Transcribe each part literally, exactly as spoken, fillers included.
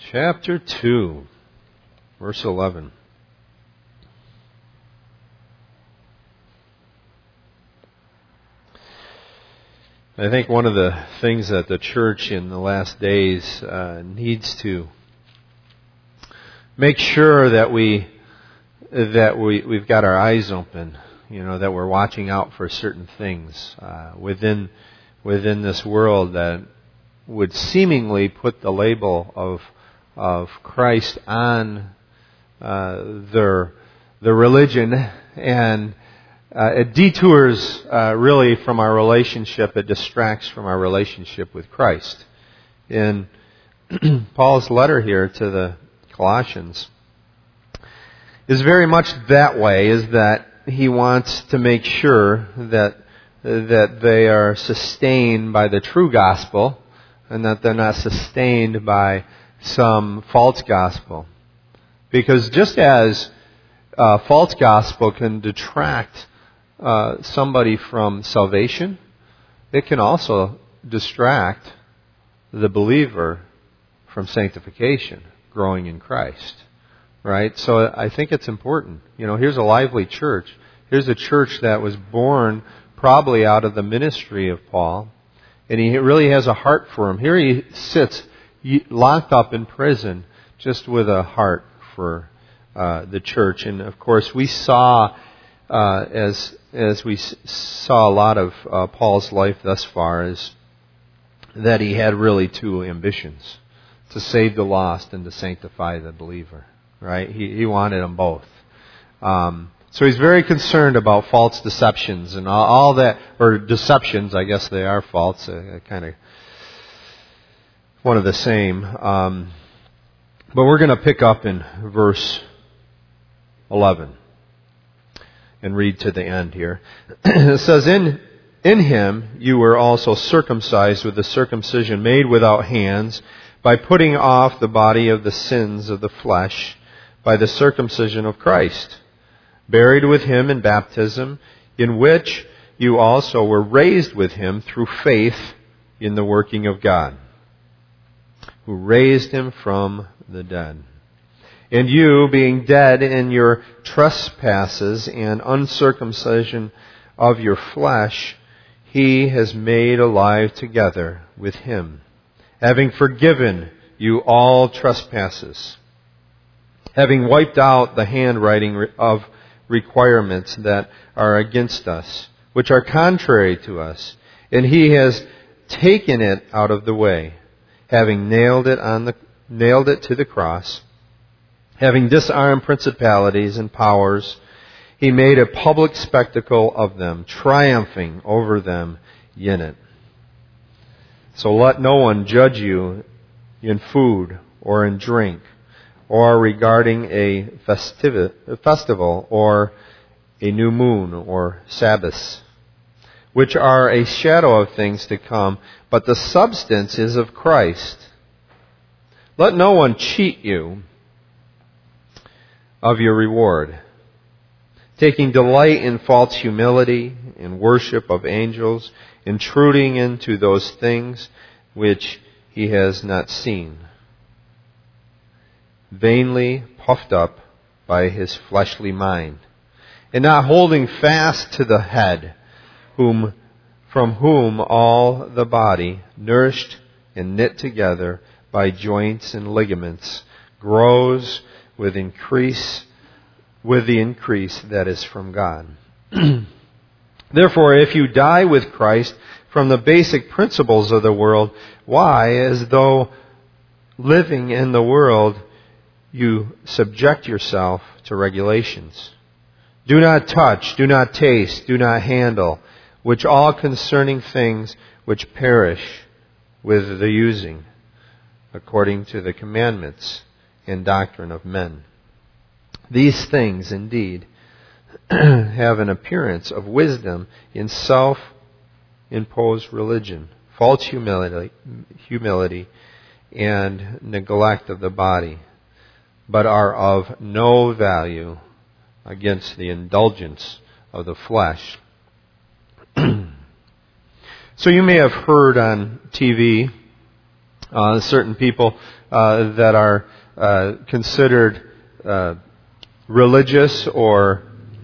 chapter two, verse eleven. I think one of the things that the church in the last days uh, needs to make sure that we that we we've got our eyes open, you know, that we're watching out for certain things uh, within within this world that would seemingly put the label of of Christ on uh, their their religion, and uh, it detours uh, really from our relationship. It distracts from our relationship with Christ. In Paul's letter here to the Colossians is very much that way. Is that he wants to make sure that that they are sustained by the true gospel, and that they're not sustained by some false gospel. Because just as uh, false gospel can detract uh, somebody from salvation, it can also distract the believer from sanctification, growing in Christ. Right? So I think it's important. You know, here's a lively church. Here's a church that was born probably out of the ministry of Paul. And he really has a heart for him. Here he sits locked up in prison just with a heart for uh, the church. And of course we saw, uh, as as we saw a lot of uh, Paul's life thus far, is that he had really two ambitions: to save the lost and to sanctify the believer. Right? He he wanted them both. Um, so he's very concerned about false deceptions and all, all that, or deceptions. I guess they are false. Uh, kind of one of the same. Um, but we're going to pick up in verse eleven and read to the end here. It says, "In in him you were also circumcised with the circumcision made without hands, by putting off the body of the sins of the flesh, by the circumcision of Christ, buried with him in baptism, in which you also were raised with him through faith in the working of God, who raised him from the dead. And you, being dead in your trespasses and uncircumcision of your flesh, he has made alive together with him, having forgiven you all trespasses, having wiped out the handwriting of requirements that are against us, which are contrary to us, and he has taken it out of the way, having nailed it on the nailed it to the cross, having disarmed principalities and powers, he made a public spectacle of them, triumphing over them in it. So let no one judge you in food or in drink, or regarding a festiv- festival, or a new moon, or Sabbaths, which are a shadow of things to come, but the substance is of Christ. Let no one cheat you of your reward, taking delight in false humility, in worship of angels, intruding into those things which he has not seen, vainly puffed up by his fleshly mind, and not holding fast to the head, whom from whom all the body, nourished and knit together by joints and ligaments, grows with increase with the increase that is from God. Therefore, if you die with Christ from the basic principles of the world, why, as though living in the world, you subject yourself to regulations? Do not touch, do not taste, do not handle, which all concerning things which perish with the using, according to the commandments and doctrine of men. These things, indeed, have an appearance of wisdom in self-imposed religion, false humility, humility, and neglect of the body, but are of no value against the indulgence of the flesh. So you may have heard on T V Uh, certain people uh, that are uh, considered uh, religious, or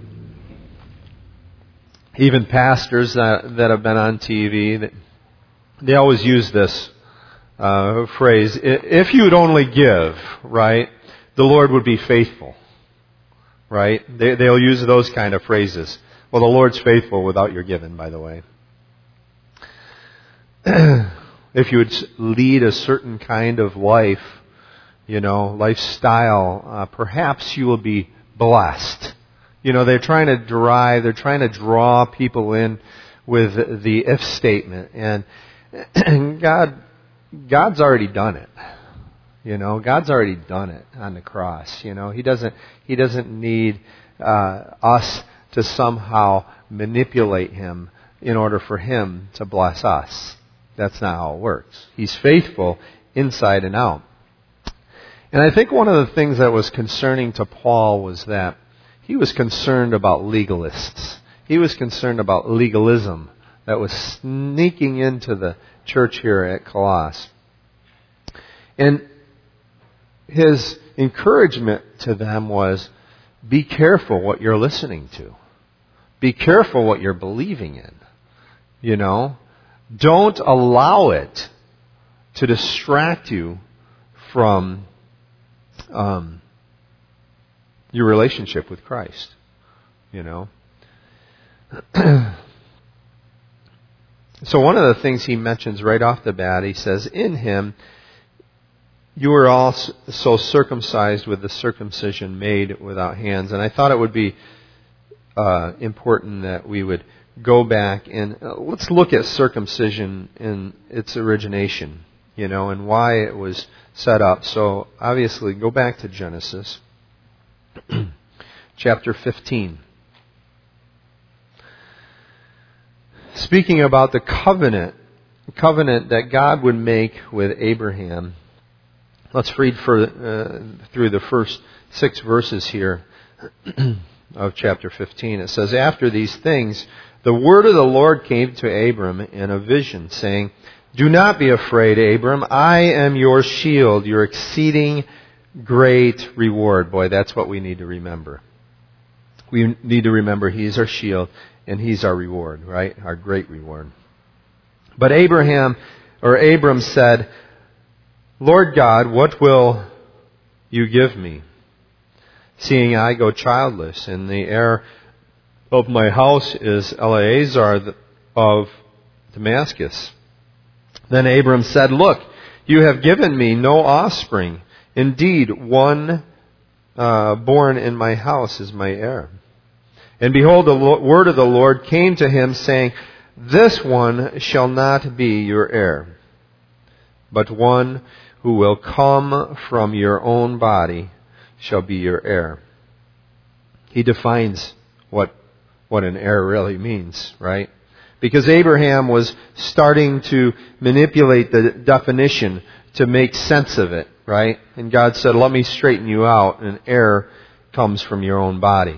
even pastors that, that have been on T V, that they always use this uh, phrase, if you would only give, right, the Lord would be faithful, right? They, they'll use those kind of phrases. Well, the Lord's faithful without your giving, by the way. If you would lead a certain kind of life, you know, lifestyle, uh, perhaps you will be blessed. You know, they're trying to drive, they're trying to draw people in with the if statement. And, and God, God's already done it. You know, God's already done it on the cross. You know, He doesn't, He doesn't need uh, us to somehow manipulate Him in order for Him to bless us. That's not how it works. He's faithful inside and out. And I think one of the things that was concerning to Paul was that he was concerned about legalists. He was concerned about legalism that was sneaking into the church here at Colossus. And his encouragement to them was, be careful what you're listening to. Be careful what you're believing in. You know? Don't allow it to distract you from um, your relationship with Christ. You know. So one of the things he mentions right off the bat, he says, in Him you were all so circumcised with the circumcision made without hands. And I thought it would be uh, important that we would go back and uh, let's look at circumcision in its origination, you know, and why it was set up. So obviously, go back to Genesis chapter fifteen. Speaking about the covenant, covenant that God would make with Abraham. Let's read for, uh, through the first six verses here of chapter fifteen. It says, after these things, the word of the Lord came to Abram in a vision, saying, do not be afraid, Abram. I am your shield, your exceeding great reward. Boy, that's what we need to remember. We need to remember He's our shield and He's our reward, right? Our great reward. But Abraham, or Abram said, Lord God, what will you give me, seeing I go childless, and the heir of my house is Eleazar of Damascus? Then Abram said, look, you have given me no offspring. Indeed, one uh, born in my house is my heir. And behold, the word of the Lord came to him, saying, this one shall not be your heir, but one who will come from your own body shall be your heir. He defines what what an heir really means, right? Because Abraham was starting to manipulate the definition to make sense of it, right? And God said, let me straighten you out. An heir comes from your own body.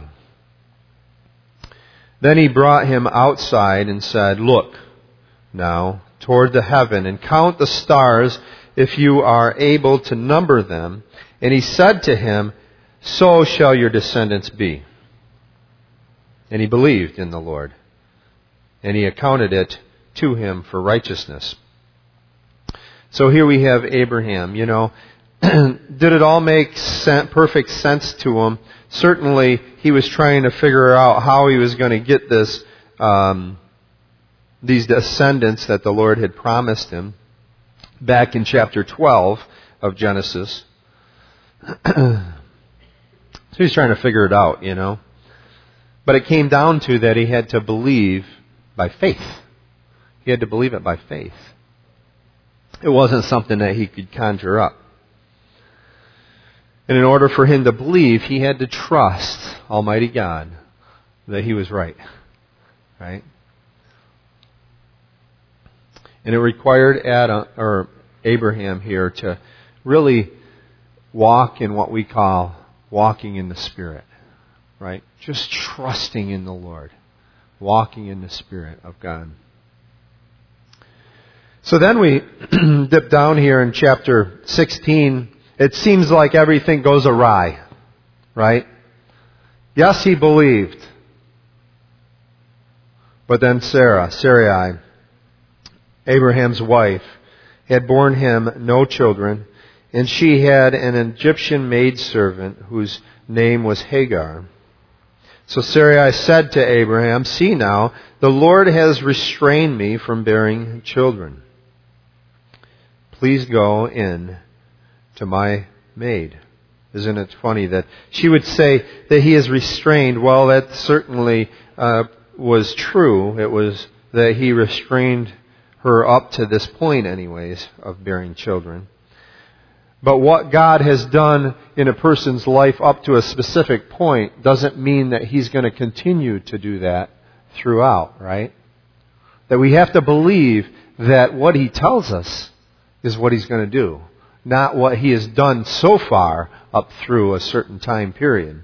Then He brought him outside and said, look now toward the heaven and count the stars if you are able to number them. And He said to him, so shall your descendants be. And he believed in the Lord, and He accounted it to him for righteousness. So here we have Abraham, you know. Did it all make sen- perfect sense to him? Certainly, he was trying to figure out how he was going to get this, um, these descendants that the Lord had promised him back in chapter twelve of Genesis. So he's trying to figure it out, you know. But it came down to that he had to believe by faith. He had to believe it by faith. It wasn't something that he could conjure up. And in order for him to believe, he had to trust Almighty God that he was right. Right? And it required Adam, or Abraham here to really walk in what we call walking in the Spirit. Right? Just trusting in the Lord. Walking in the Spirit of God. So then we dip down here in chapter sixteen. It seems like everything goes awry, right? Yes, he believed. But then Sarah, Sarai, Abraham's wife, had borne him no children, and she had an Egyptian maidservant whose name was Hagar. So Sarai said to Abraham, "See now, the Lord has restrained me from bearing children. Please go in to my maid." Isn't it funny that she would say that he is restrained? Well, that certainly uh, was true. It was that he restrained her up to this point anyways of bearing children. But what God has done in a person's life up to a specific point doesn't mean that He's going to continue to do that throughout, right? That we have to believe that what He tells us is what He's going to do, not what He has done so far up through a certain time period.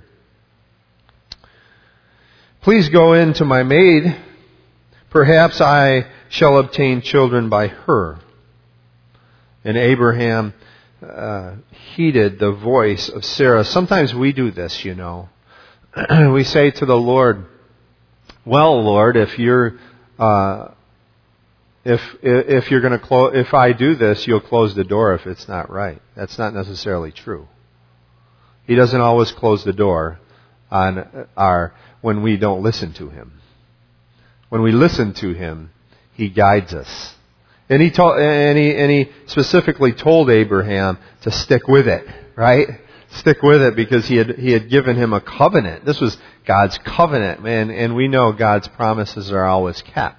Please go in to my maid. Perhaps I shall obtain children by her. And Abraham uh, heeded the voice of Sarah. Sometimes we do this, you know. We say to the Lord, "Well, Lord, if you're uh, if if you're going to close, if I do this, you'll close the door if it's not right." That's not necessarily true. He doesn't always close the door on our when we don't listen to Him. When we listen to Him, He guides us. And he told, and he, and he specifically told Abraham to stick with it, right? Stick with it because he had, he had given him a covenant. This was God's covenant, man, and we know God's promises are always kept.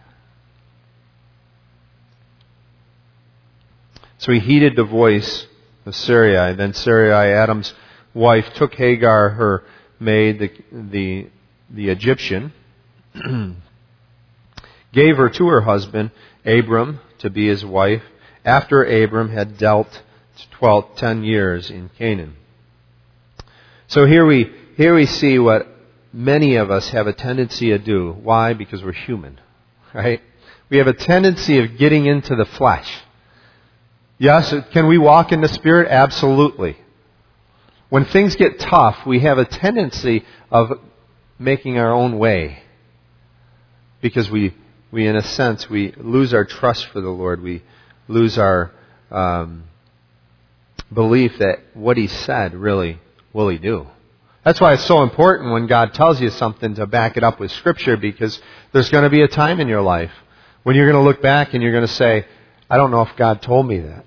So he heeded the voice of Sarai. Then Sarai, Adam's wife, took Hagar, her maid, the, the, the Egyptian, gave her to her husband, Abram, to be his wife, after Abram had dealt twelve, ten years in Canaan. So here we here we see what many of us have a tendency to do. Why? Because we're human, right? We have a tendency of getting into the flesh. Yes, can we walk in the Spirit? Absolutely. When things get tough, we have a tendency of making our own way because we We, in a sense, we lose our trust for the Lord. We lose our um, belief that what He said, really, will He do. That's why it's so important when God tells you something to back it up with Scripture, because there's going to be a time in your life when you're going to look back and you're going to say, I don't know if God told me that.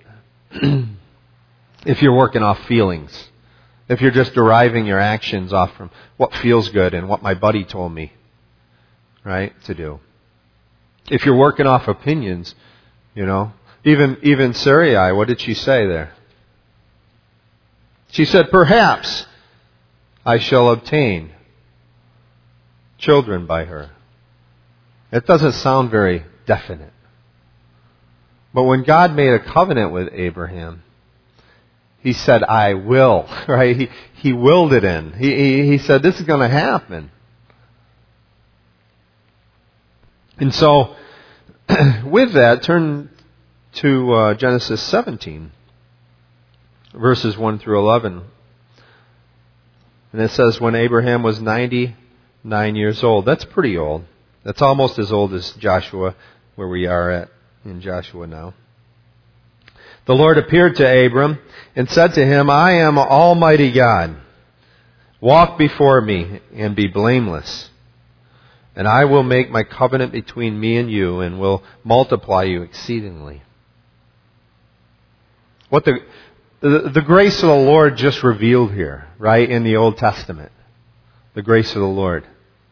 If you're working off feelings. If you're just deriving your actions off from what feels good and what my buddy told me, right, to do. If you're working off opinions, you know, even even Sarai, what did she say there? She said, "Perhaps I shall obtain children by her." It doesn't sound very definite. But when God made a covenant with Abraham, He said, "I will," right? He He willed it in. He He, he said, "This is going to happen." And so, with that, turn to uh, Genesis seventeen, verses one through eleven. And it says, when Abraham was ninety-nine years old. That's pretty old. That's almost as old as Joshua, where we are at in Joshua now. The Lord appeared to Abram and said to him, "I am Almighty God. Walk before me and be blameless. And I will make my covenant between me and you and will multiply you exceedingly." What the, the the grace of the Lord just revealed here, right, in the Old Testament. The grace of the Lord.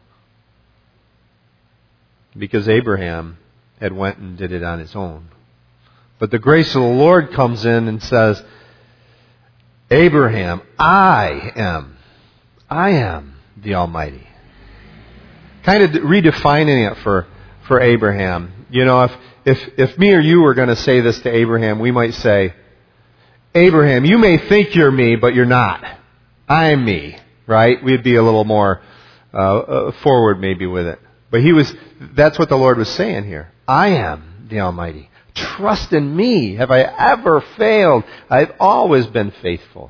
Because Abraham had went and did it on his own. But the grace of the Lord comes in and says, "Abraham, I am, I am the Almighty." Kind of redefining it for, for Abraham. You know, if, if, if me or you were going to say this to Abraham, we might say, "Abraham, you may think you're me, but you're not. I'm me," right? We'd be a little more uh, forward maybe with it. But he was, that's what the Lord was saying here. I am the Almighty. trust in me? Have I ever failed? I've always been faithful.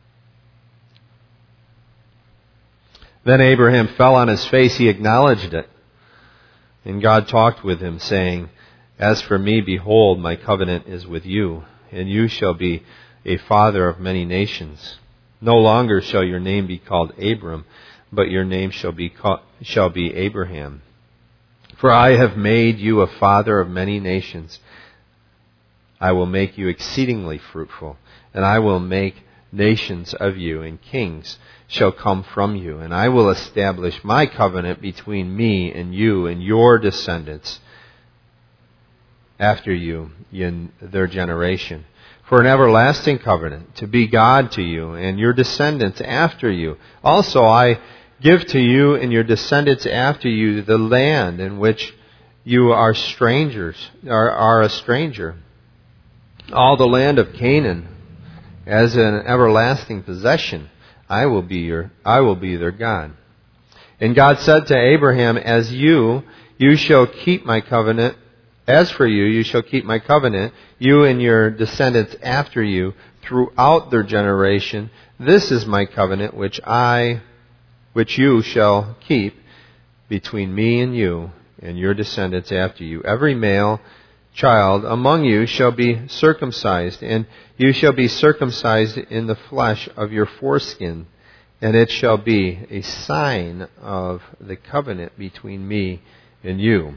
Then Abraham fell on his face. He acknowledged it. And God talked with him, saying, As for me, behold, my covenant is with you, and you shall be a father of many nations. No longer shall your name be called Abram, but your name shall be called, shall be Abraham. For I have made you a father of many nations. I will make you exceedingly fruitful, and I will make nations of you, and kings shall come from you. And I will establish my covenant between me and you and your descendants after you in their generation, for an everlasting covenant, to be God to you and your descendants after you. Also I give to you and your descendants after you the land in which you are strangers, are, are a stranger, all the land of Canaan, as an everlasting possession. I will be your, I will be their God. And God said to Abraham, As you, you shall keep my covenant. As for you, you shall keep my covenant, you and your descendants after you, throughout their generation. This is my covenant, which I, which you shall keep between me and you and your descendants after you. Every male child among you shall be circumcised, and you shall be circumcised in the flesh of your foreskin, and it shall be a sign of the covenant between me and you.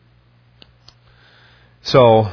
So,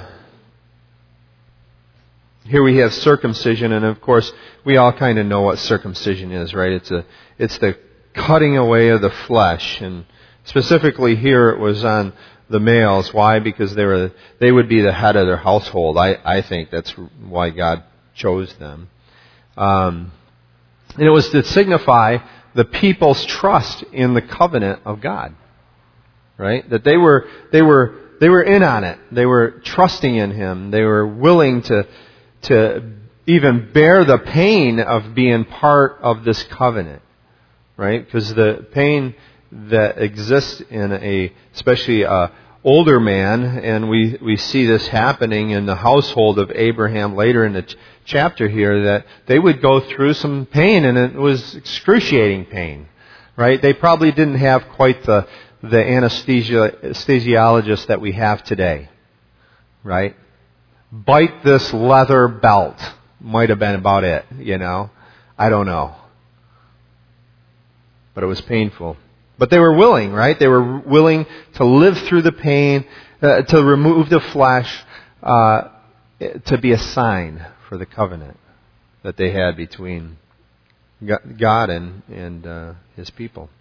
here we have circumcision, and of course, we all kind of know what circumcision is, right? It's a, it's the cutting away of the flesh, and specifically here it was on the males. Why? Because they were they would be the head of their household. I, I think that's why God chose them. Um, and it was to signify the people's trust in the covenant of God. Right? That they were they were they were in on it. They were trusting in Him. They were willing to to even bear the pain of being part of this covenant. Right? Because the pain that exists in a, especially a older man, and we, we see this happening in the household of Abraham later in the ch- chapter here, that they would go through some pain, and it was excruciating pain, right? They probably didn't have quite the, the anesthesia, anesthesiologist that we have today, right? Bite this leather belt might have been about it, you know? I don't know. But it was painful. But they were willing, right? They were willing to live through the pain, uh, to remove the flesh, uh, to be a sign for the covenant that they had between God and, and uh, His people.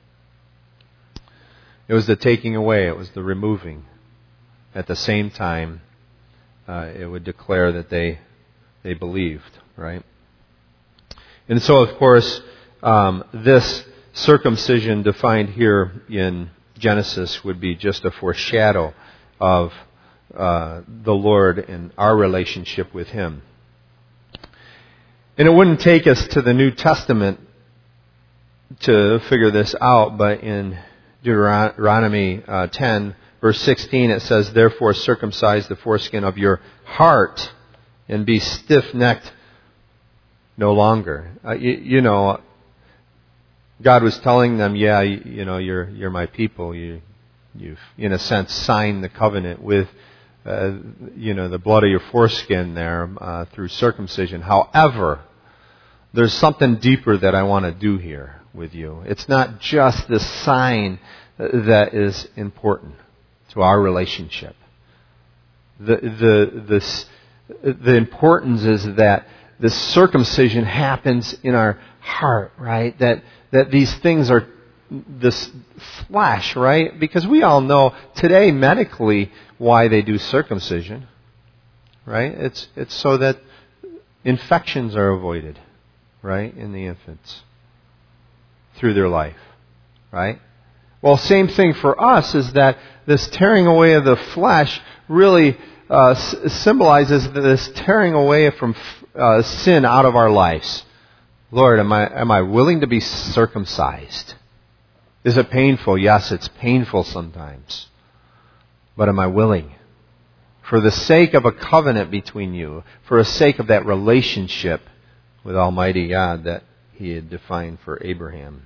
It was the taking away, it was the removing. At the same time, uh, it would declare that they they believed, right? And so, of course, um, this circumcision defined here in Genesis would be just a foreshadow of uh, the Lord and our relationship with Him. And it wouldn't take us to the New Testament to figure this out, but in Deuteronomy uh, ten, verse sixteen, it says, Therefore circumcise the foreskin of your heart and be stiff-necked no longer. Uh, you, you know, God was telling them, yeah, you, you know, you're you're my people. You, you've, in a sense, signed the covenant with, uh, you know, the blood of your foreskin there uh, through circumcision. However, there's something deeper that I want to do here with you. It's not just the sign that is important to our relationship. The the this the importance is that the circumcision happens in our heart, right? That that these things are this flesh, right? Because we all know today medically why they do circumcision, right? It's it's so that infections are avoided, right, in the infants through their life, right? Well, same thing for us is that this tearing away of the flesh really uh, s- symbolizes this tearing away from uh, sin out of our lives. Lord, am I am I willing to be circumcised? Is it painful? Yes, it's painful sometimes. But am I willing for the sake of a covenant between you, for the sake of that relationship with Almighty God that He had defined for Abraham.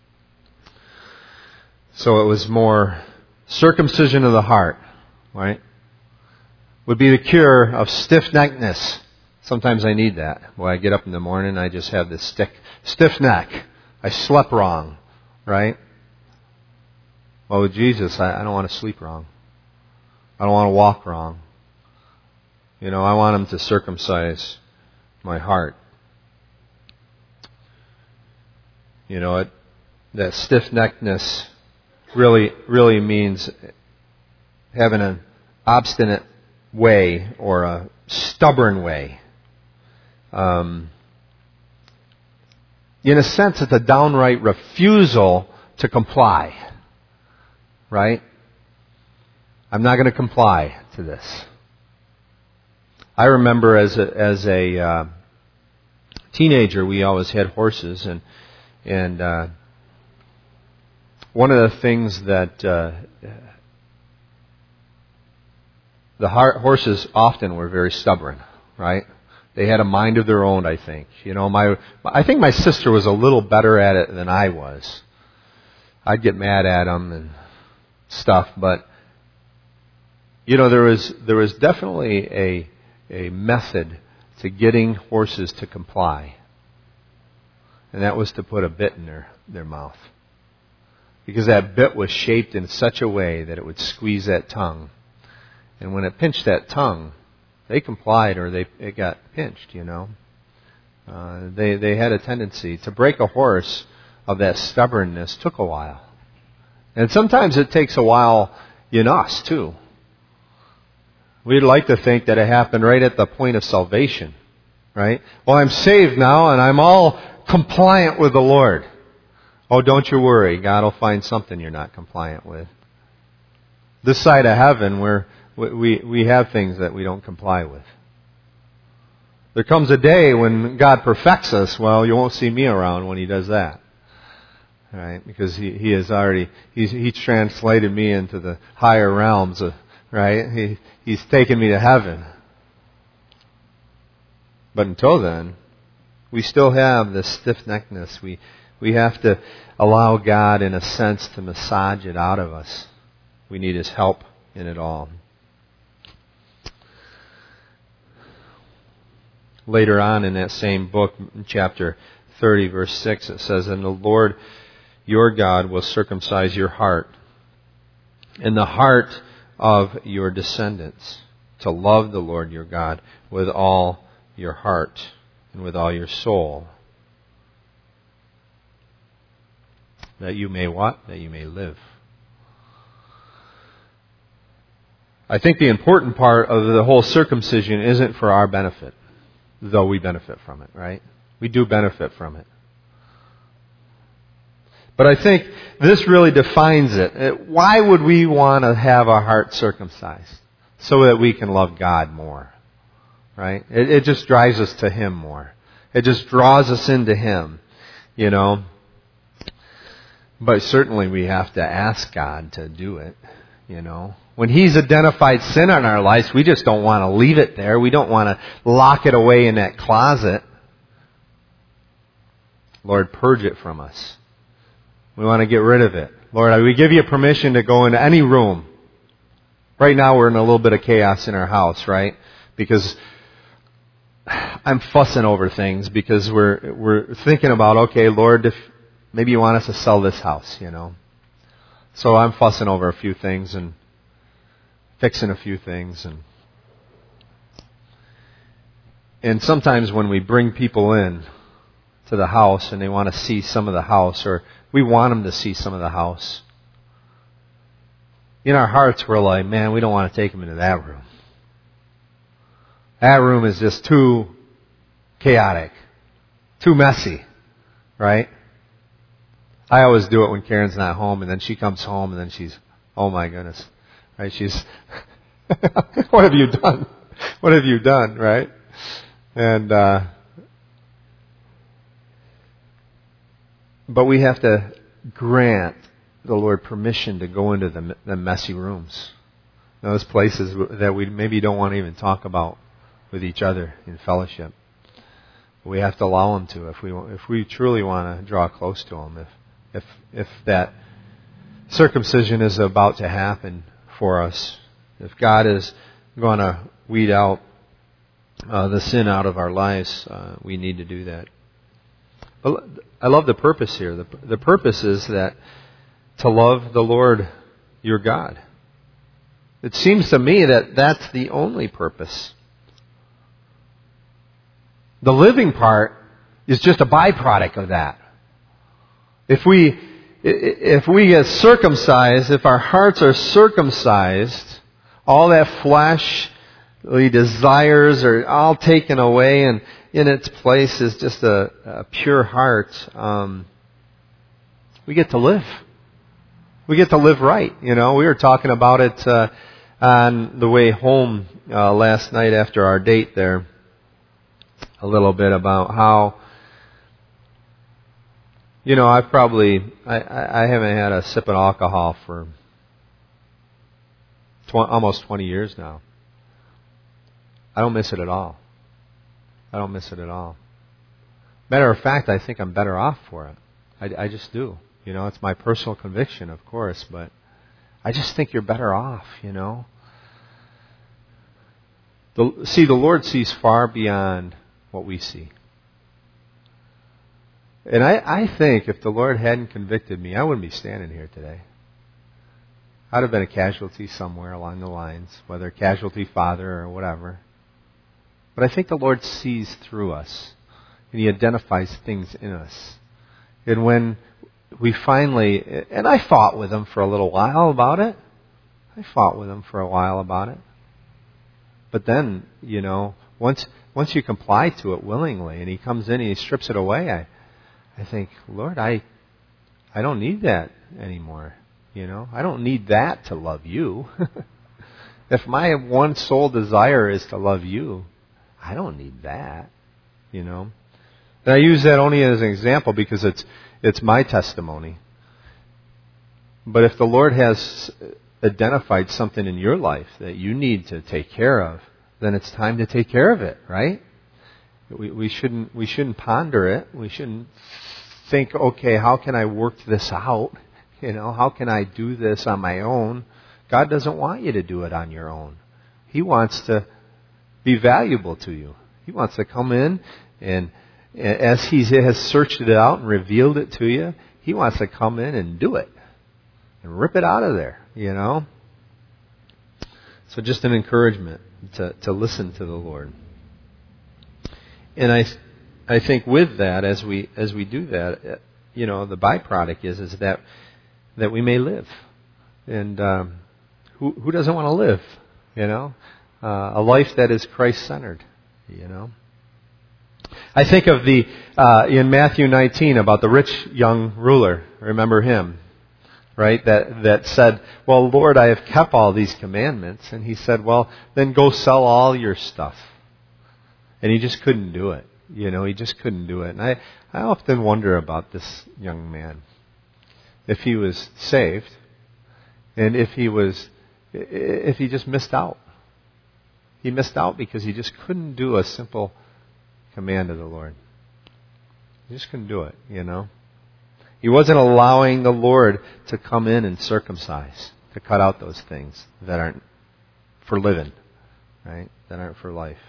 So it was more circumcision of the heart, right? Would be the cure of stiff-neckedness. Sometimes I need that. When I get up in the morning, I just have this stick, stiff neck. I slept wrong, right? Well, with Jesus, I, I don't want to sleep wrong. I don't want to walk wrong. You know, I want Him to circumcise my heart. You know, it, that stiff-neckedness really, really means having an obstinate way or a stubborn way. Um, in a sense, it's a downright refusal to comply. Right? I'm not going to comply to this. I remember as a, as a uh, teenager, we always had horses, and and uh, one of the things that uh, the horses often were very stubborn, right? They had a mind of their own, I think. You know, my I think my sister was a little better at it than I was. I'd get mad at them and stuff, but you know, there was there was definitely a a method to getting horses to comply, and that was to put a bit in their their mouth, because that bit was shaped in such a way that it would squeeze that tongue, and when it pinched that tongue, they complied or they it got pinched. You know, uh, they they had a tendency to break a horse of that stubbornness. Took a while. And sometimes it takes a while in us, too. We'd like to think that it happened right at the point of salvation, right? Well, I'm saved now, and I'm all compliant with the Lord. Oh, don't you worry. God will find something you're not compliant with. This side of heaven, we're, we we have things that we don't comply with. There comes a day when God perfects us. Well, you won't see me around when He does that. Right, because he, he has already he's he's translated me into the higher realms of, right? He he's taken me to heaven. But until then, we still have this stiff-neckedness. We we have to allow God, in a sense, to massage it out of us. We need His help in it all. Later on in that same book, chapter thirty, verse six, it says, "And the Lord your God will circumcise your heart and the heart of your descendants to love the Lord your God with all your heart and with all your soul, that you may what? That you may live." I think the important part of the whole circumcision isn't for our benefit, though we benefit from it, right? We do benefit from it. But I think this really defines it. Why would we want to have our heart circumcised? So that we can love God more. Right? It, it just drives us to Him more. It just draws us into Him. You know. But certainly we have to ask God to do it. You know. When He's identified sin in our lives, we just don't want to leave it there. We don't want to lock it away in that closet. Lord, purge it from us. We want to get rid of it. Lord, we give you permission to go into any room. Right now we're in a little bit of chaos in our house, right? Because I'm fussing over things because we're we're thinking about, okay, Lord, if maybe you want us to sell this house, you know. So I'm fussing over a few things and fixing a few things, and and sometimes when we bring people in to the house and they want to see some of the house, or we want them to see some of the house, in our hearts we're like, man, we don't want to take them into that room. That room is just too chaotic, too messy, right? I always do it when Karen's not home, and then she comes home, and then she's, oh my goodness, right? She's, what have you done? What have you done, right? And, uh, but we have to grant the Lord permission to go into the, the messy rooms. those places that we maybe don't want to even talk about with each other in fellowship. We have to allow Him to if we if we truly want to draw close to Him. If if if that circumcision is about to happen for us, if God is going to weed out uh, the sin out of our lives, uh, we need to do that. But I love the purpose here. The, the purpose is that to love the Lord your God. It seems to me that that's the only purpose. The living part is just a byproduct of that. If we if we get circumcised, if our hearts are circumcised, all that fleshly desires are all taken away, and in its place is just a, a pure heart. Um, we get to live. We get to live right. You know, we were talking about it uh, on the way home uh, last night after our date there. A little bit about how, you know, I've probably, I, I haven't had a sip of alcohol for tw- almost twenty years now. I don't miss it at all. I don't miss it at all. Matter of fact, I think I'm better off for it. I, I just do. You know, it's my personal conviction, of course, but I just think you're better off, you know. The, see, the Lord sees far beyond what we see. And I, I think if the Lord hadn't convicted me, I wouldn't be standing here today. I'd have been a casualty somewhere along the lines, whether a casualty father or whatever. But I think the Lord sees through us, and He identifies things in us. And when we finally, and I fought with Him for a little while about it. I fought with Him for a while about it. But then, you know, once once you comply to it willingly, and He comes in and He strips it away, I, I think, Lord, I, I don't need that anymore. You know, I don't need that to love You. If my one sole desire is to love You, I don't need that. You know, and I use that only as an example because it's it's my testimony. But if the Lord has identified something in your life that you need to take care of, then it's time to take care of it, right? We, we shouldn't we shouldn't ponder it. We shouldn't think, okay, how can I work this out? You know, how can I do this on my own? God doesn't want you to do it on your own. He wants to be valuable to you. He wants to come in and as He has searched it out and revealed it to you, He wants to come in and do it and rip it out of there, you know. So just an encouragement to, to listen to the Lord. And I, I think with that, as we as we do that, you know, the byproduct is is that that we may live. And um, who who doesn't want to live? You know, uh, a life that is Christ-centered. You know. I think of the uh, in Matthew nineteen about the rich young ruler. Remember him, right? That that said, "Well, Lord, I have kept all these commandments." And He said, "Well, then go sell all your stuff." And he just couldn't do it. You know, he just couldn't do it. And I, I often wonder about this young man. If he was saved, and if he was, if he just missed out. He missed out because he just couldn't do a simple command of the Lord. He just couldn't do it, you know. He wasn't allowing the Lord to come in and circumcise, to cut out those things that aren't for living, right? That aren't for life.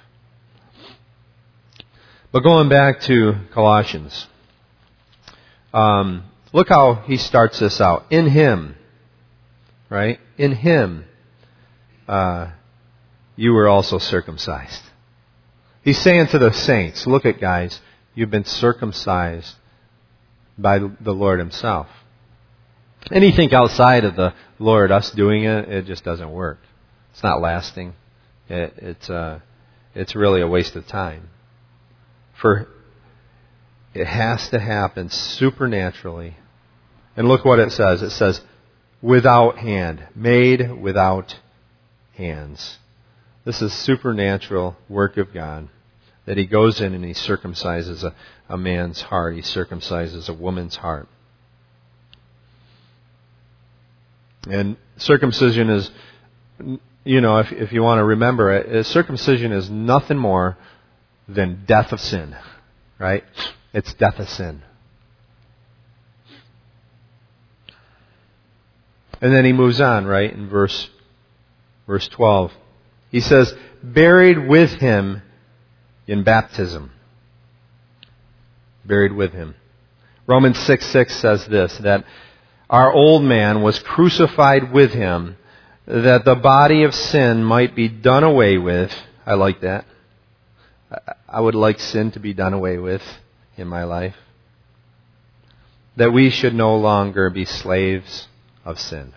But going back to Colossians, um, look how he starts this out. In Him, right? In Him, uh, you were also circumcised. He's saying to the saints, look at guys, you've been circumcised by the Lord Himself. Anything outside of the Lord, us doing it, it just doesn't work. It's not lasting. It, it's uh, it's really a waste of time. For it has to happen supernaturally. And look what it says. It says, without hand. Made without hands. This is supernatural work of God. That He goes in and He circumcises a, a man's heart. He circumcises a woman's heart. And circumcision is you know, if, if you want to remember it, circumcision is nothing more than death of sin, right? It's death of sin. And then he moves on, right, in verse verse twelve. He says, buried with him in baptism. Buried with him. Romans six six says this, that our old man was crucified with him, that the body of sin might be done away with. I like that. I would like sin to be done away with in my life. That we should no longer be slaves of sin.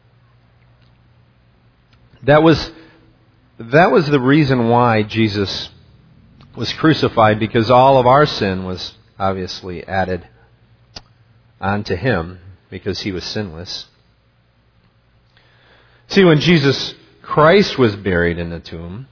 That was, that was the reason why Jesus was crucified, because all of our sin was obviously added onto him because he was sinless. See, when Jesus Christ was buried in the tomb,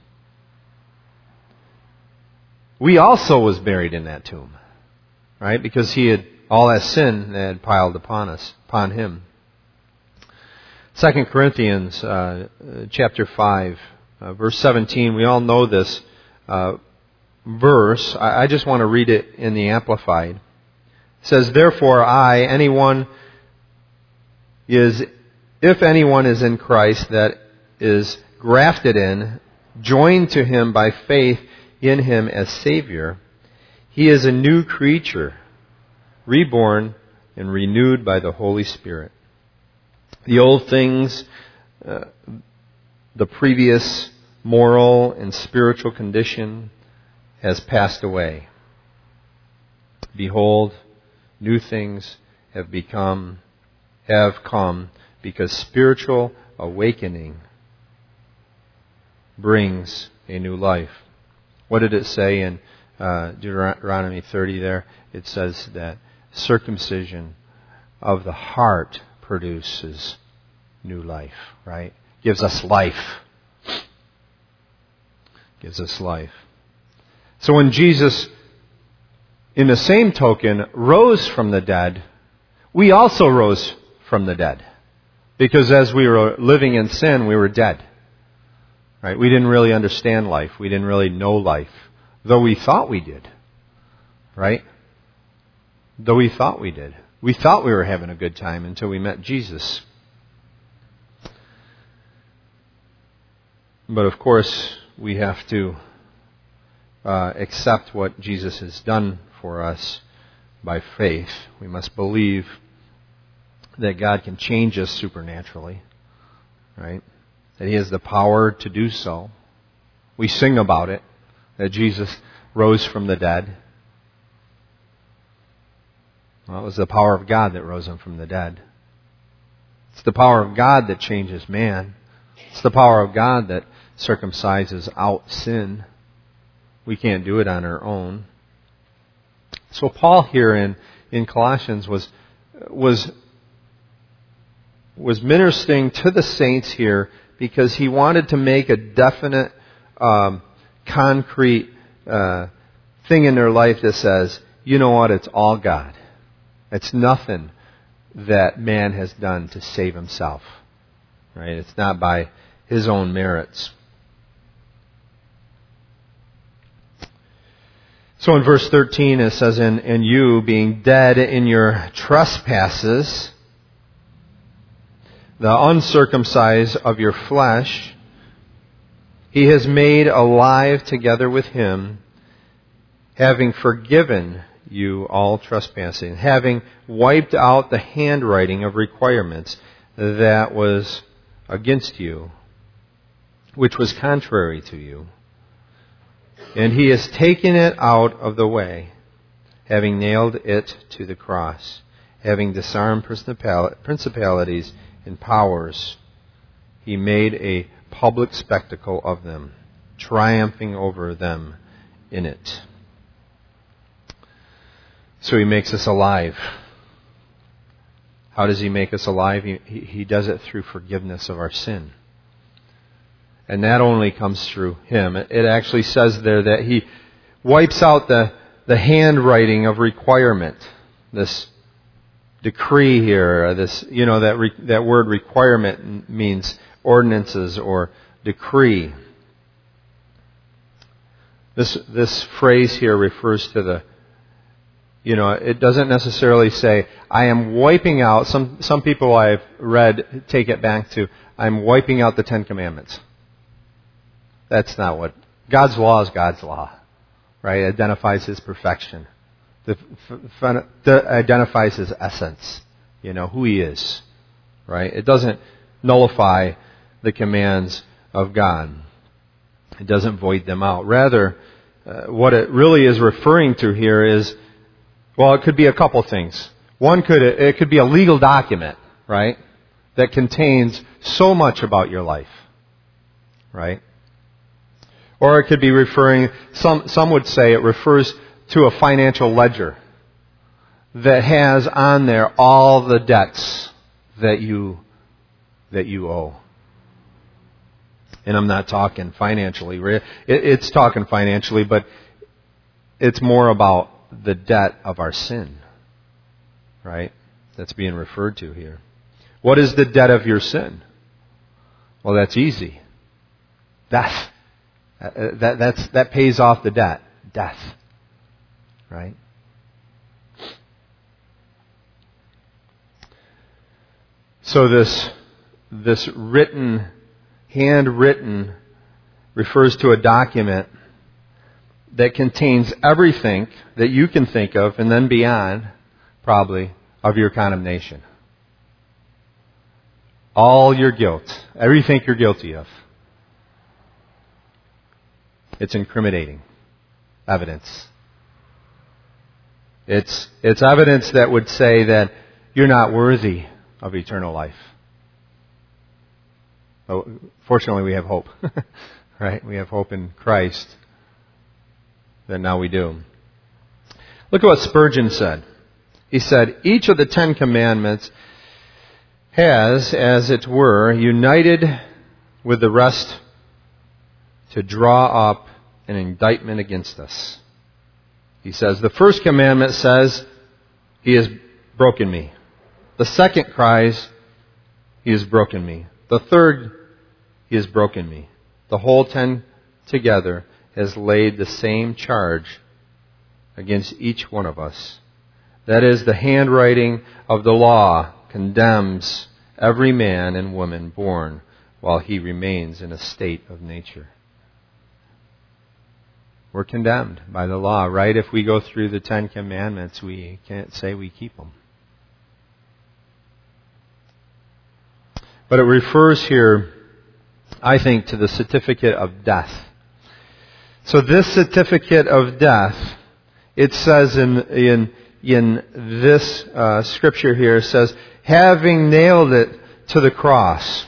we also was buried in that tomb, right? Because he had all that sin that had piled upon us, upon him. Second Corinthians uh, chapter five, uh, verse seventeen. We all know this uh, verse. I, I just want to read it in the Amplified. It says, "Therefore, I, anyone is, if anyone is in Christ, that is grafted in, joined to him by faith in him as Savior, he is a new creature, reborn and renewed by the Holy Spirit. The old things, uh, the previous moral and spiritual condition has passed away. Behold, new things have become, have come, because spiritual awakening brings a new life." What did it say in uh, Deuteronomy thirty there? It says that circumcision of the heart produces new life, right? Gives us life. Gives us life. So when Jesus, in the same token, rose from the dead, we also rose from the dead. Because as we were living in sin, we were dead. Right? We didn't really understand life. We didn't really know life. Though we thought we did. Right? Though we thought we did. We thought we were having a good time until we met Jesus. But of course, we have to uh, accept what Jesus has done for us by faith. We must believe that God can change us supernaturally. Right? That He has the power to do so. We sing about it, that Jesus rose from the dead. Well, it was the power of God that rose Him from the dead. It's the power of God that changes man. It's the power of God that circumcises out sin. We can't do it on our own. So Paul here in, in Colossians was was was ministering to the saints here because he wanted to make a definite, um, concrete uh, thing in their life that says, you know what, it's all God. It's nothing that man has done to save himself. Right? It's not by his own merits. So in verse thirteen it says, and, and you being dead in your trespasses, the uncircumcised of your flesh, He has made alive together with Him, having forgiven you all trespassing, having wiped out the handwriting of requirements that was against you, which was contrary to you. And He has taken it out of the way, having nailed it to the cross, having disarmed principalities and powers. He made a public spectacle of them, triumphing over them in it. So He makes us alive. How does He make us alive? He, he, he does it through forgiveness of our sin. And that only comes through Him. It actually says there that He wipes out the, the handwriting of requirement. This decree here, this, you know, that re, that word requirement means ordinances or decree. This this phrase here refers to the, you know, it doesn't necessarily say, I am wiping out, some, some people I've read take it back to, I'm wiping out the Ten Commandments. That's not what, God's law is God's law, right? It identifies His perfection. The, f- f- identifies His essence, you know, who He is, right? It doesn't nullify the commands of God. It doesn't void them out. Rather, uh, what it really is referring to here is, well, it could be a couple things. One could, it could be a legal document, right, that contains so much about your life, right? Or it could be referring, some, some would say it refers to a financial ledger that has on there all the debts that you, that you owe. And I'm not talking financially. It's talking financially, but it's more about the debt of our sin, right? That's being referred to here. What is the debt of your sin? Well, that's easy. Death. That, that's, that pays off the debt. Death. Right? So this, this written, handwritten, refers to a document that contains everything that you can think of, and then beyond, probably, of your condemnation. All your guilt. Everything you're guilty of. It's incriminating evidence. It's, it's evidence that would say that you're not worthy of eternal life. Oh, fortunately, we have hope. Right? We have hope in Christ. That now we do. Look at what Spurgeon said. He said, each of the Ten Commandments has, as it were, united with the rest to draw up an indictment against us. He says, the first commandment says, He has broken me. The second cries, He has broken me. The third, He has broken me. The whole ten together has laid the same charge against each one of us. That is, the handwriting of the law condemns every man and woman born while he remains in a state of nature. We're condemned by the law, right? If we go through the Ten Commandments, we can't say we keep them. But it refers here, I think, to the certificate of death. So this certificate of death, it says in in in this uh, scripture here, it says, having nailed it to the cross,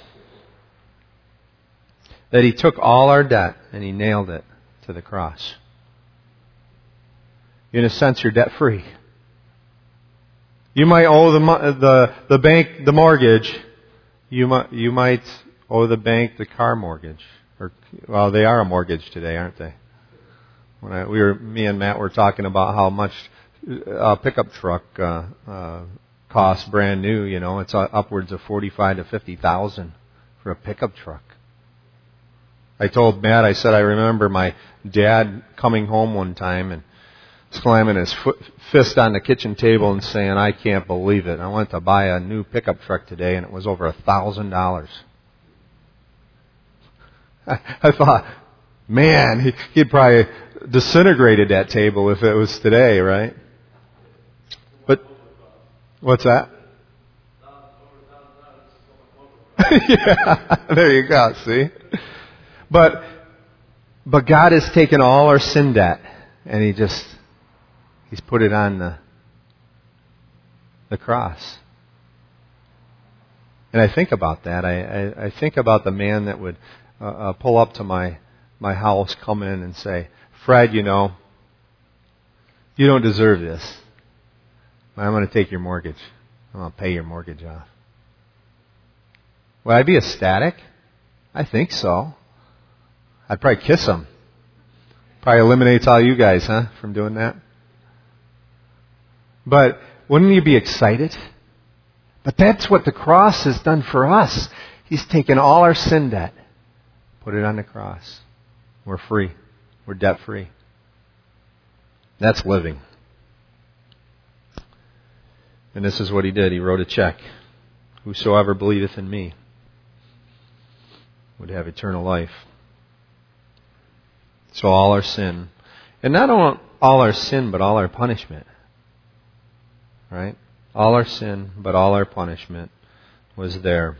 that He took all our debt and He nailed it to the cross. In a sense, you're debt free. You might owe the the the bank the mortgage. You might you might owe the bank the car mortgage, or well, they are a mortgage today, aren't they? When I, we were, me and Matt were talking about how much a pickup truck uh, uh, costs brand new. You know, it's upwards of forty-five to fifty thousand for a pickup truck. I told Matt, I said, I remember my dad coming home one time and slamming his foot, fist on the kitchen table and saying, "I can't believe it. I went to buy a new pickup truck today and it was over a thousand dollars." I thought, man, he, he'd probably disintegrated that table if it was today, right? But what's that? Yeah, there you go. See, but but God has taken all our sin debt and He just He's put it on the the cross. And I think about that. I I, I think about the man that would uh, uh, pull up to my my house, come in and say, "Fred, you know, you don't deserve this. I'm going to take your mortgage. I'm going to pay your mortgage off." Would I be ecstatic? I think so. I'd probably kiss him. Probably eliminates all you guys, huh, from doing that. But wouldn't you be excited? But that's what the cross has done for us. He's taken all our sin debt, Put it on the cross. We're free. We're debt free. That's living. And this is what he did. He wrote a check. Whosoever believeth in me would have eternal life. So all our sin, and not all our sin, but all our punishment. Right? All our sin, but all our punishment was there.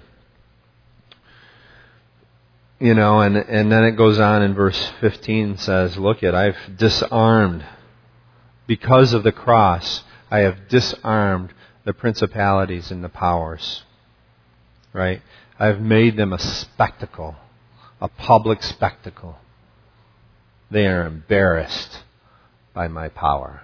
You know, and, and then it goes on in verse fifteen, says, look it, I've disarmed, because of the cross, I have disarmed the principalities and the powers. Right? I've made them a spectacle, a public spectacle. They are embarrassed by my power.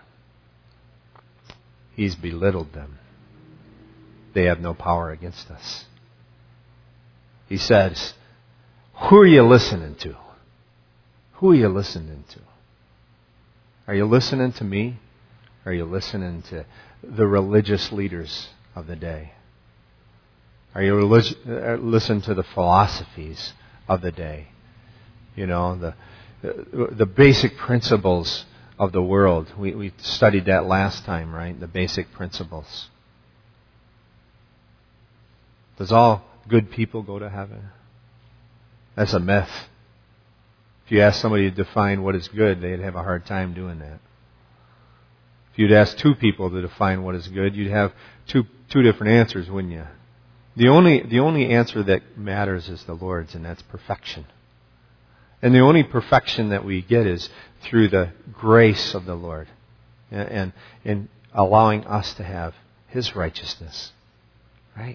He's belittled them. They have no power against us. He says, who are you listening to? Who are you listening to? Are you listening to me? Or are you listening to the religious leaders of the day? Are you relig- listening to the philosophies of the day? You know, the the basic principles of the world. We, we studied that last time, right? The basic principles. Does all good people go to heaven? That's a myth. If you ask somebody to define what is good, they'd have a hard time doing that. If you'd ask two people to define what is good, you'd have two two different answers, wouldn't you? The only the only answer that matters is the Lord's, and that's perfection. And the only perfection that we get is through the grace of the Lord, and, and in allowing us to have His righteousness. Right?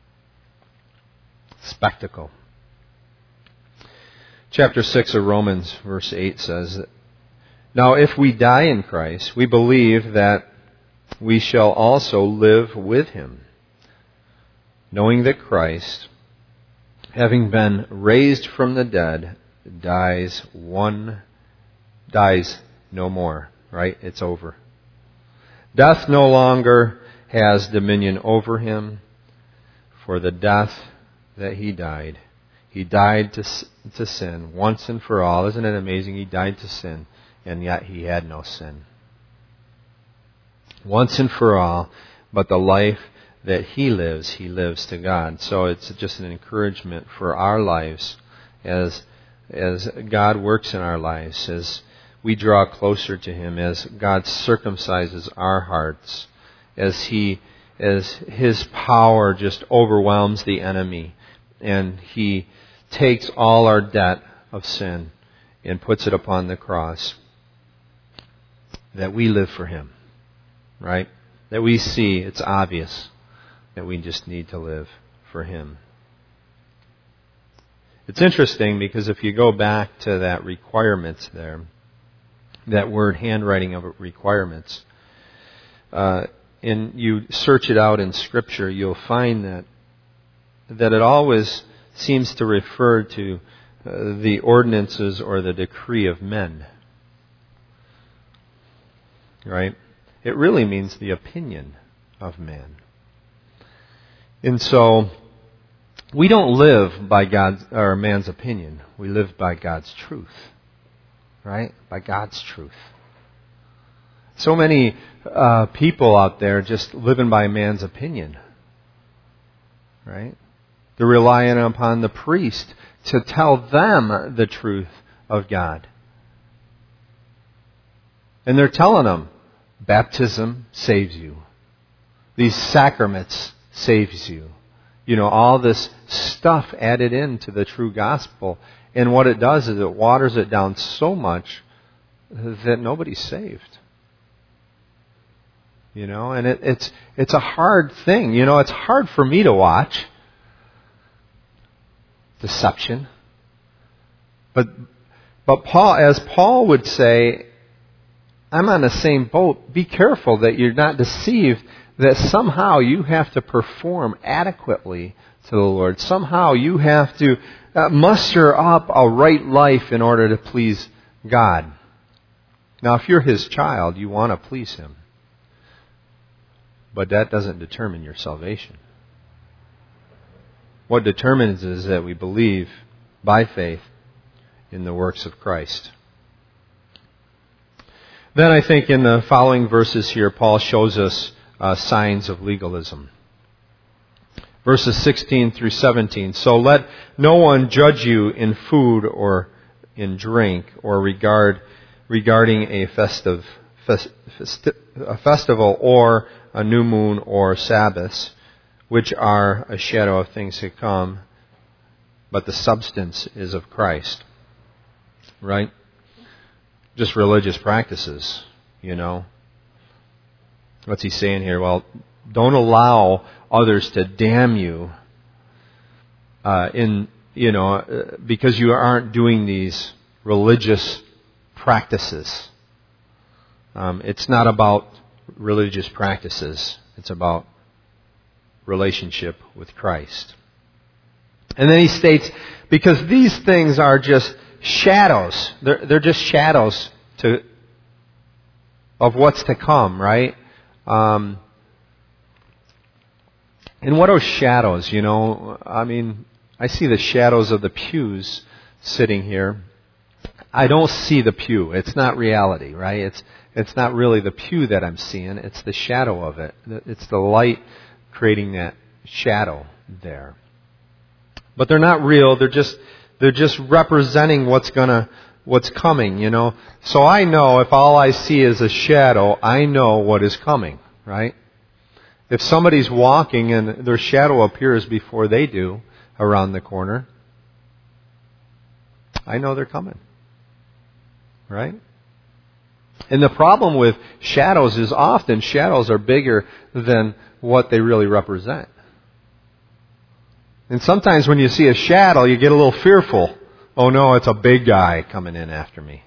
Spectacle. Chapter six of Romans, verse eight says, now if we die in Christ, we believe that we shall also live with Him, knowing that Christ, having been raised from the dead, dies one, dies no more. Right? It's over. Death no longer has dominion over Him, for the death that He died, He died to to sin once and for all. Isn't it amazing? He died to sin, and yet He had no sin. Once and for all, but the life that He lives, He lives to God. So it's just an encouragement for our lives as as God works in our lives, as we draw closer to Him, as God circumcises our hearts, as He as His power just overwhelms the enemy, and He takes all our debt of sin and puts it upon the cross, that we live for Him, right? That we see, it's obvious that we just need to live for Him. It's interesting because if you go back to that requirements there, that word handwriting of requirements, uh, and you search it out in Scripture, you'll find that that it always seems to refer to uh, the ordinances or the decree of men. Right? It really means the opinion of man. And so, we don't live by God's or man's opinion. We live by God's truth. Right? By God's truth. So many uh, people out there just living by man's opinion. Right? They're relying upon the priest to tell them the truth of God. And they're telling them, baptism saves you. These sacraments saves you. You know, all this stuff added into the true gospel. And what it does is it waters it down so much that nobody's saved. You know, and it, it's it's a hard thing. You know, it's hard for me to watch deception. But but Paul, as Paul would say, I'm on the same boat. Be careful that you're not deceived, that somehow you have to perform adequately to the Lord. Somehow you have to uh, muster up a right life in order to please God. Now, if you're His child, you want to please Him. But that doesn't determine your salvation. What determines is that we believe by faith in the works of Christ. Then I think in the following verses here, Paul shows us uh, signs of legalism. Verses sixteen through seventeen. So let no one judge you in food or in drink or regard regarding a festive fest, festi, a festival or a new moon or Sabbaths, which are a shadow of things to come, but the substance is of Christ. Right? Just religious practices, you know. What's he saying here? Well, don't allow others to damn you uh, in, you know, uh, because you aren't doing these religious practices. Um, it's not about religious practices. It's about relationship with Christ. And then he states, because these things are just shadows. They're, they're just shadows to of what's to come, right? Um, and what are shadows, you know? I mean, I see the shadows of the pews sitting here. I don't see the pew. It's not reality, right? It's it's not really the pew that I'm seeing. It's the shadow of it. It's the light creating that shadow there. But they're not real. They're just they're just representing what's gonna what's coming, you know. So I know if all I see is a shadow, I know what is coming, right? If somebody's walking and their shadow appears before they do around the corner, I know they're coming. Right? And the problem with shadows is often shadows are bigger than what they really represent. And sometimes when you see a shadow, you get a little fearful. Oh no, it's a big guy coming in after me.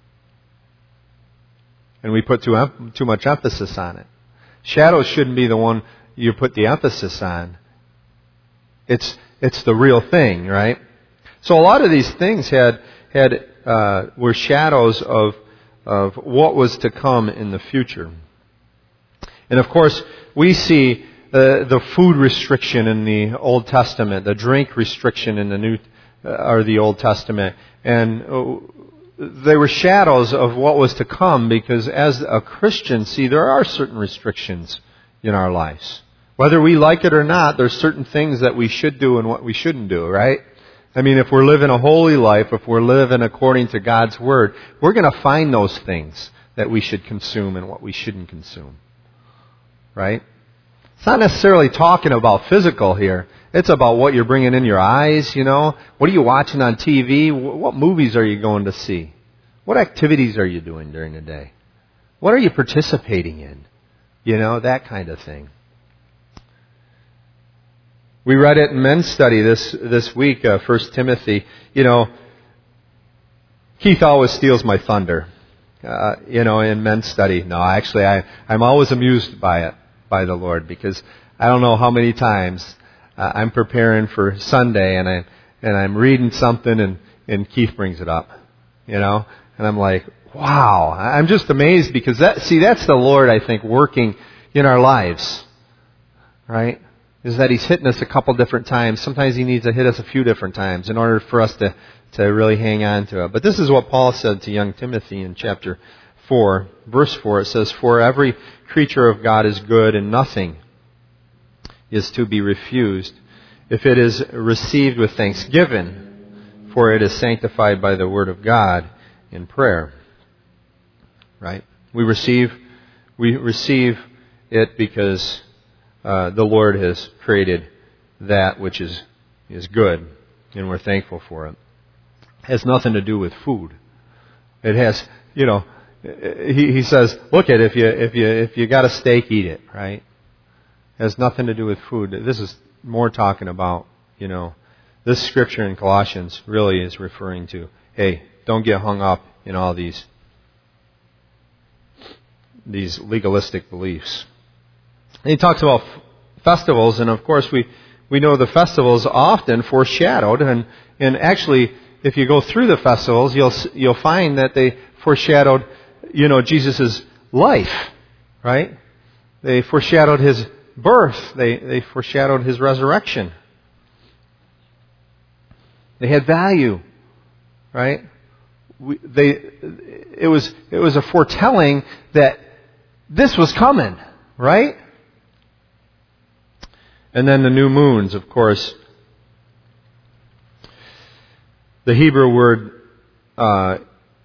And we put too, em- too much emphasis on it. Shadows shouldn't be the one you put the emphasis on. It's it's the real thing, right? So a lot of these things had had uh, were shadows of of what was to come in the future. And of course, we see the the food restriction in the Old Testament, the drink restriction in the New uh, or the Old Testament, and uh, they were shadows of what was to come, because as a Christian, see, there are certain restrictions in our lives. Whether we like it or not, there's certain things that we should do and what we shouldn't do, right? I mean, if we're living a holy life, if we're living according to God's Word, we're going to find those things that we should consume and what we shouldn't consume. Right? It's not necessarily talking about physical here. It's about what you're bringing in your eyes, you know. What are you watching on T V? What movies are you going to see? What activities are you doing during the day? What are you participating in? You know, that kind of thing. We read it in men's study this this week, uh, First Timothy. You know, Keith always steals my thunder. Uh, you know, in men's study. No, actually, I I'm always amused by it, by the Lord, because I don't know how many times uh, I'm preparing for Sunday and I and I'm reading something and and Keith brings it up. You know, and I'm like, wow! I'm just amazed, because that see that's the Lord, I think, working in our lives, right? Is that He's hitting us a couple different times. Sometimes He needs to hit us a few different times in order for us to, to really hang on to it. But this is what Paul said to young Timothy in chapter four, verse four. It says, "For every creature of God is good, and nothing is to be refused, if it is received with thanksgiving, for it is sanctified by the word of God in prayer." Right? We receive, we receive it because Uh, the Lord has created that which is is good, and we're thankful for it. It has nothing to do with food. It has, you know, he, he says, look at if you if you if you got a steak, eat it, right? It has nothing to do with food. This is more talking about, you know, this scripture in Colossians really is referring to, hey, don't get hung up in all these these legalistic beliefs. And he talks about festivals, and of course we, we know the festivals often foreshadowed, and, and actually if you go through the festivals, you'll you'll find that they foreshadowed, you know, Jesus' life, right? They foreshadowed His birth. They they foreshadowed His resurrection. They had value. right? We, they, it was, it was a foretelling that this was coming, right? And then the new moons, of course. The Hebrew word uh,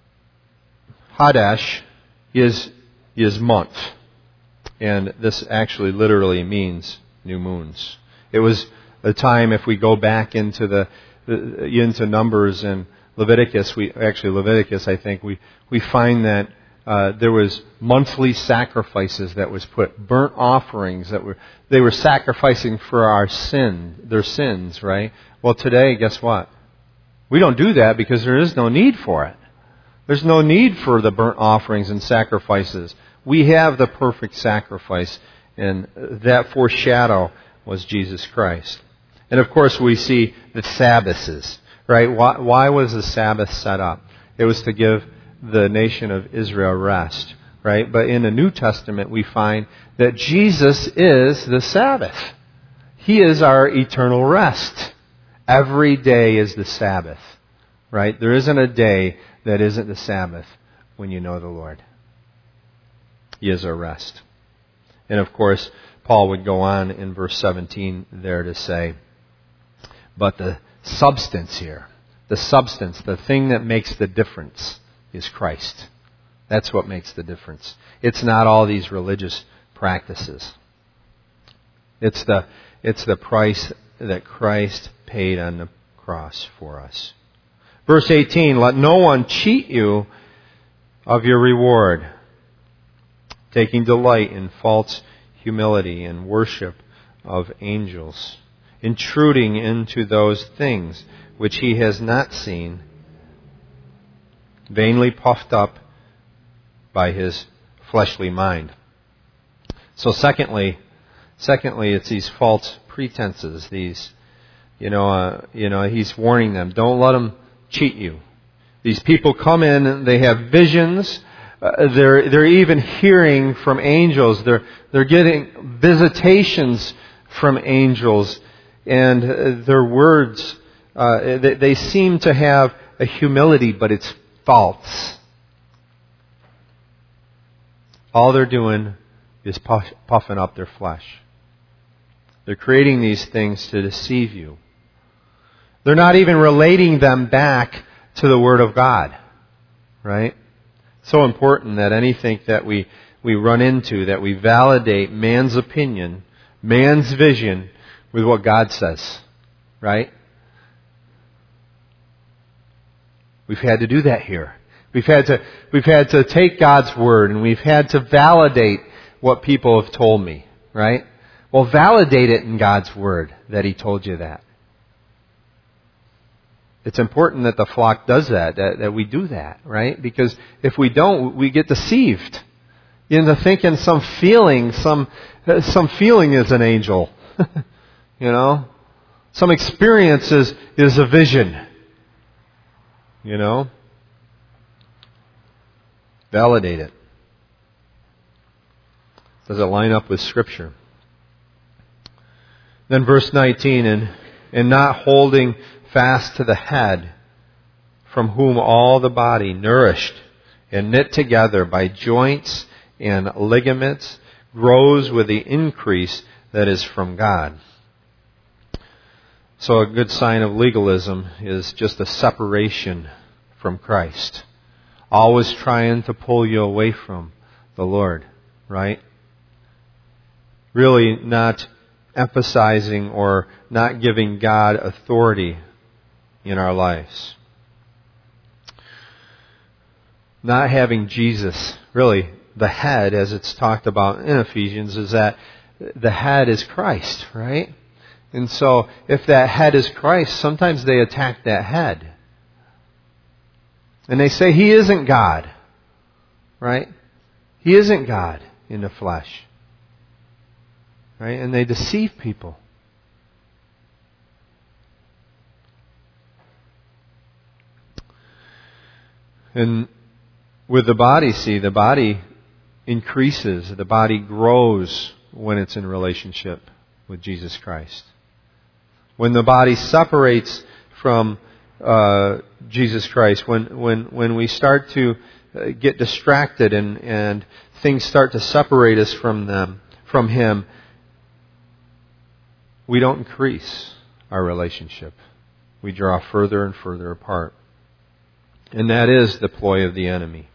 Hadash is is month, and this actually literally means new moons. It was a time, if we go back into the, the into Numbers and Leviticus, we actually Leviticus, I think we we find that uh, there was monthly sacrifices that was put, burnt offerings that were they were sacrificing for our sin, their sins, right? Well, today, guess what? We don't do that because there is no need for it. There's no need for the burnt offerings and sacrifices. We have the perfect sacrifice, and that foreshadow was Jesus Christ. And of course, we see the Sabbaths, right? Why, why was the Sabbath set up? It was to give the nation of Israel rest, right? But in the New Testament, we find that Jesus is the Sabbath. He is our eternal rest. Every day is the Sabbath, right? There isn't a day that isn't the Sabbath when you know the Lord. He is our rest. And of course, Paul would go on in verse seventeen there to say, but the substance here, the substance, the thing that makes the difference is Christ. That's what makes the difference. It's not all these religious practices. It's the, it's the price that Christ paid on the cross for us. Verse eighteen, let no one cheat you of your reward, taking delight in false humility and worship of angels, intruding into those things which he has not seen, vainly puffed up by his fleshly mind. So secondly, secondly, it's these false pretenses, these, you know, uh, you know, he's warning them, don't let them cheat you. These people come in and they have visions. Uh, they're they're even hearing from angels. They're they're getting visitations from angels, and uh, their words uh, they, they seem to have a humility, but it's false. All they're doing is puff, puffing up their flesh. They're creating these things to deceive you. They're not even relating them back to the Word of God, right? So important that anything that we, we run into, that we validate man's opinion, man's vision with what God says, right? We've had to do that here. We've had to, we've had to take God's Word and we've had to validate what people have told me, right? Well, validate it in God's Word that He told you that. It's important that the flock does that, that, that we do that, right? Because if we don't, we get deceived into thinking some feeling, some some feeling is an angel, you know? Some experience is, is a vision, you know? Validate it. Does it line up with Scripture? Then verse nineteen, and, and not holding fast to the head, from whom all the body, nourished and knit together by joints and ligaments, grows with the increase that is from God. So a good sign of legalism is just a separation from Christ. Always trying to pull you away from the Lord, right? Really not emphasizing or not giving God authority in our lives. Not having Jesus, really, the head, as it's talked about in Ephesians, is that the head is Christ, right? And so, if that head is Christ, sometimes they attack that head. And they say, He isn't God, right? He isn't God in the flesh. Right? And they deceive people. And with the body, see, the body increases, the body grows when it's in relationship with Jesus Christ. When the body separates from uh, Jesus Christ, when when when we start to uh, get distracted and and things start to separate us from them, from Him, we don't increase our relationship. We draw further and further apart. And that is the ploy of the enemy.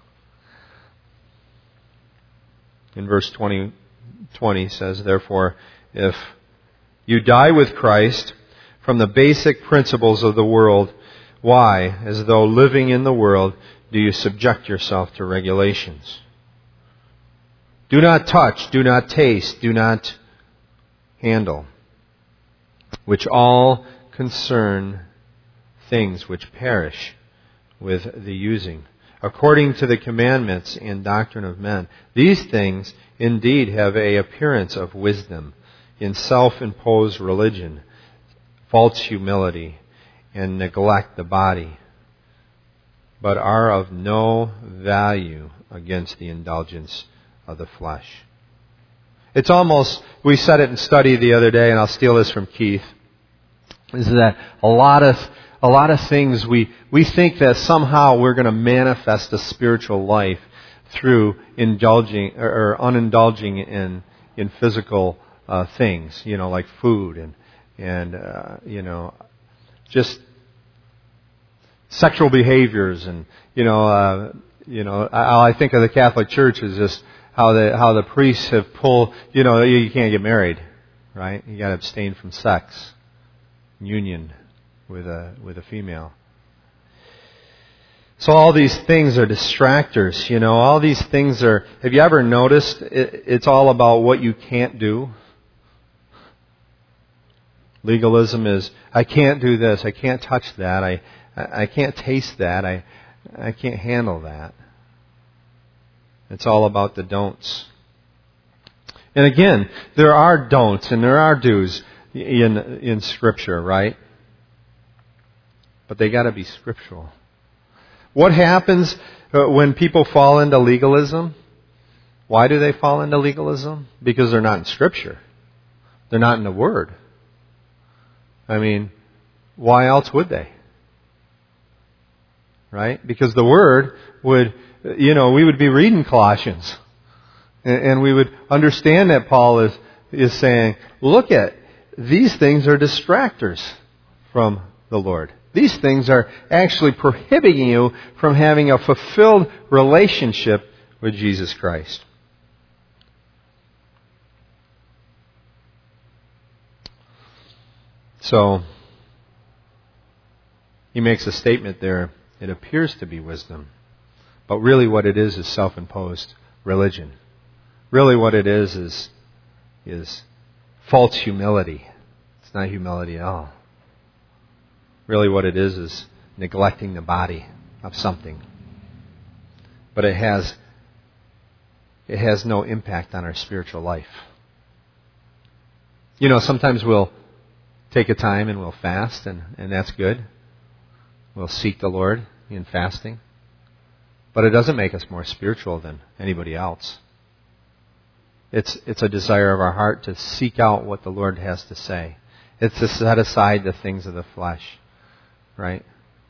In verse twenty, twenty says, therefore, if you die with Christ from the basic principles of the world, why, as though living in the world, do you subject yourself to regulations? Do not touch, do not taste, do not handle, which all concern things which perish with the using, according to the commandments and doctrine of men. These things indeed have a appearance of wisdom in self-imposed religion, false humility, and neglect the body, but are of no value against the indulgence of the flesh. It's almost, we said it in study the other day, and I'll steal this from Keith, is that a lot of a lot of things we, we think that somehow we're going to manifest a spiritual life through indulging or, or unindulging in in physical uh, things, you know, like food and and uh, you know, just sexual behaviors, and you know, uh, you know, all I think of the Catholic Church is just how the how the priests have pulled, you know, you, you can't get married, right? You got to abstain from sex, union with a with a female. So all these things are distractors, you know. All these things are. Have you ever noticed? It, it's all about what you can't do. Legalism is, I can't do this, I can't touch that, I I can't taste that, I I can't handle that. It's all about the don'ts. And again, there are don'ts and there are do's in in Scripture, right? But they got to be scriptural. What happens when people fall into legalism? Why do they fall into legalism? Because they're not in Scripture. They're not in the Word. I mean, why else would they? Right? Because the Word would, you know, we would be reading Colossians. And we would understand that Paul is, is saying, look at, these things are distractors from the Lord. These things are actually prohibiting you from having a fulfilled relationship with Jesus Christ. So, he makes a statement there. It appears to be wisdom. But really what it is is self-imposed religion. Really what it is is, is false humility. It's not humility at all. Really what it is is neglecting the body of something. But it has it has no impact on our spiritual life. You know, sometimes we'll take a time and we'll fast, and, and that's good. We'll seek the Lord in fasting. But it doesn't make us more spiritual than anybody else. It's it's a desire of our heart to seek out what the Lord has to say. It's to set aside the things of the flesh. Right?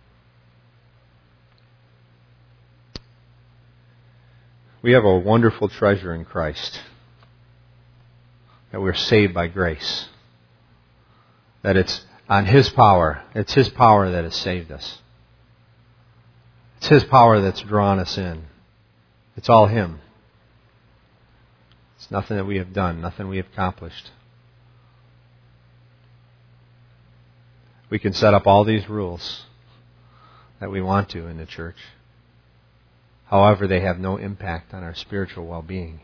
We have a wonderful treasure in Christ. That we're saved by grace. That it's on His power. It's His power that has saved us. It's His power that's drawn us in. It's all Him. It's nothing that we have done, nothing we have accomplished. We can set up all these rules that we want to in the church. However, they have no impact on our spiritual well-being.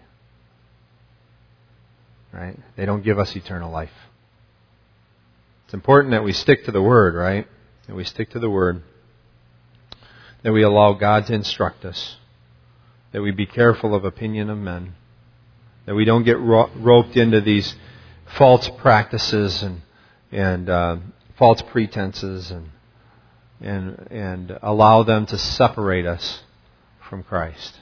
Right? They don't give us eternal life. It's important that we stick to the Word, right? That we stick to the Word. That we allow God to instruct us. That we be careful of opinion of men. That we don't get ro- roped into these false practices and and uh, false pretenses and and and allow them to separate us from Christ.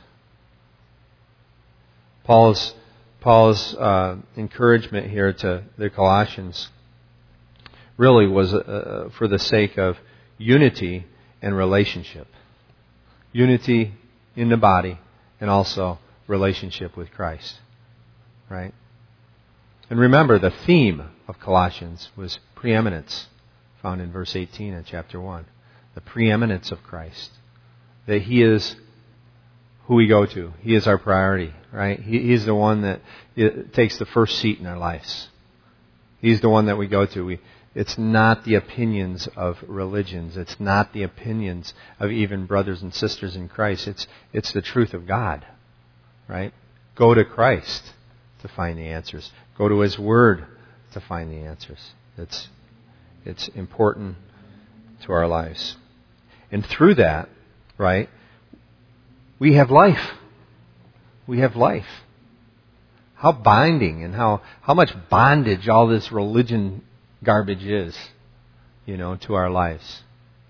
Paul's Paul's uh, encouragement here to the Colossians really was uh, for the sake of unity and relationship. Unity in the body and also relationship with Christ. Right? And remember, the theme of Colossians was preeminence, found in verse eighteen of chapter one. The preeminence of Christ. That He is who we go to. He is our priority, right? He, he's the one that it, takes the first seat in our lives. He's the one that we go to. We, it's not the opinions of religions. It's not the opinions of even brothers and sisters in Christ. It's it's the truth of God, right? Go to Christ to find the answers. Go to His Word to find the answers. It's it's important to our lives. And through that, right, we have life. We have life. How binding and how, how much bondage all this religion garbage is, you know, to our lives.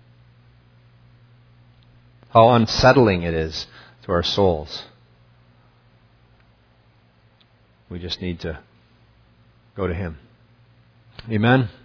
How unsettling it is to our souls. We just need to go to Him. Amen.